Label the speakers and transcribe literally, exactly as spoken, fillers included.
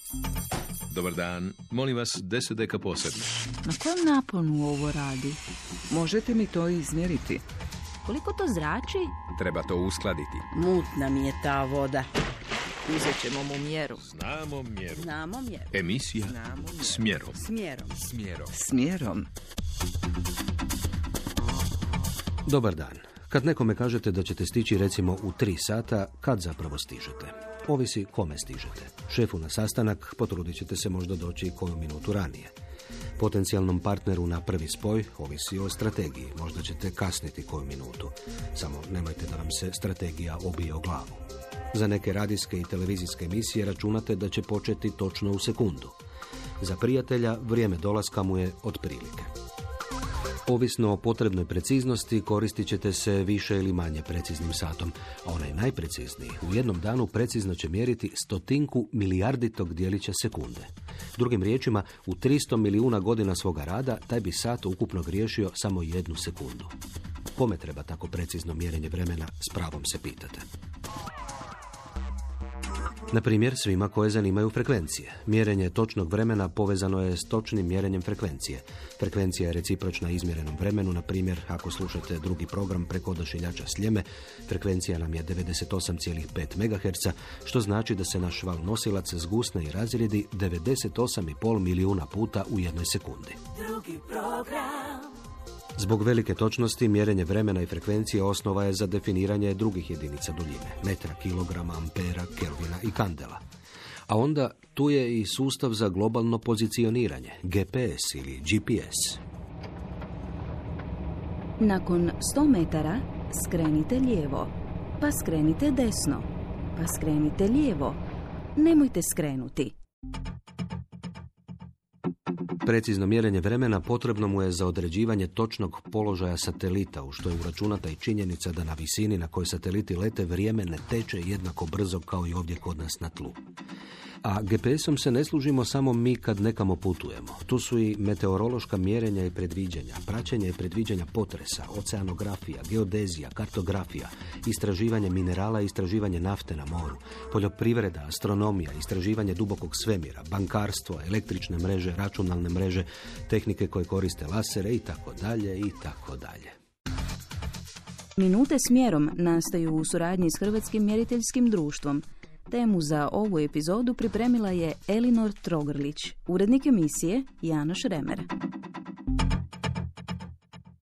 Speaker 1: Dobar dan, molim vas deset deka posebno.
Speaker 2: Na kojem naponu ovo radi?
Speaker 3: Možete mi to izmjeriti?
Speaker 2: Koliko to zrači?
Speaker 1: Treba to uskladiti.
Speaker 4: Mutna mi je ta voda.
Speaker 2: Uzet ćemo mu mjeru.
Speaker 1: Znamo mjeru.
Speaker 4: Znamo mjeru.
Speaker 1: Emisija
Speaker 4: Znamo mjeru.
Speaker 1: s mjerom.
Speaker 4: S mjerom.
Speaker 1: S mjerom.
Speaker 3: S mjerom.
Speaker 5: Dobar dan. Kad nekome kažete da ćete stići recimo u tri sata, kad zapravo stižete? Ovisi kome stižete. Šefu na sastanak potrudit ćete se možda doći koju minutu ranije. Potencijalnom partneru na prvi spoj ovisi o strategiji. Možda ćete kasniti koju minutu. Samo nemojte da vam se strategija obije o glavu. Za neke radijske i televizijske emisije računate da će početi točno u sekundu. Za prijatelja vrijeme dolaska mu je otprilike. Ovisno o potrebnoj preciznosti koristit ćete se više ili manje preciznim satom, a onaj najprecizniji u jednom danu precizno će mjeriti stotinku milijarditog dijelića sekunde. Drugim riječima, u tristo milijuna godina svoga rada taj bi sat ukupno griješio samo jednu sekundu. Kome treba tako precizno mjerenje vremena, s pravom se pitate. Na primjer, svima koje zanimaju frekvencije. Mjerenje točnog vremena povezano je s točnim mjerenjem frekvencije. Frekvencija je recipročna izmjerenom vremenu, na primjer, ako slušate drugi program preko odašiljača Sljeme, frekvencija nam je devedeset osam zarez pet megaherca, što znači da se naš val nosilac zgusne i razredi devedeset osam zarez pet milijuna puta u jednoj sekundi. Drugi program. Zbog velike točnosti, mjerenje vremena i frekvencije osnova je za definiranje drugih jedinica duljine, metra, kilograma, ampera, kelvina i kandela. A onda tu je i sustav za globalno pozicioniranje, G P S ili G P S.
Speaker 2: Nakon sto metara skrenite lijevo, pa skrenite desno, pa skrenite lijevo. Nemojte skrenuti.
Speaker 5: Precizno mjerenje vremena potrebno mu je za određivanje točnog položaja satelita, u što je uračunata i činjenica da na visini na kojoj sateliti lete vrijeme ne teče jednako brzo kao i ovdje kod nas na tlu. A G P S-om se ne služimo samo mi kad nekamo putujemo. Tu su i meteorološka mjerenja i predviđanja, praćenje i predviđanja potresa, oceanografija, geodezija, kartografija, istraživanje minerala i istraživanje nafte na moru, poljoprivreda, astronomija, istraživanje dubokog svemira, bankarstvo, električne mreže, računalne mreže, tehnike koje koriste lasere i tako dalje i tako dalje.
Speaker 2: Minute s mjerom nastaju u suradnji s Hrvatskim mjeriteljskim društvom. Temu za ovu epizodu pripremila je Elinor Trogrlić, urednik emisije Janoš Remer.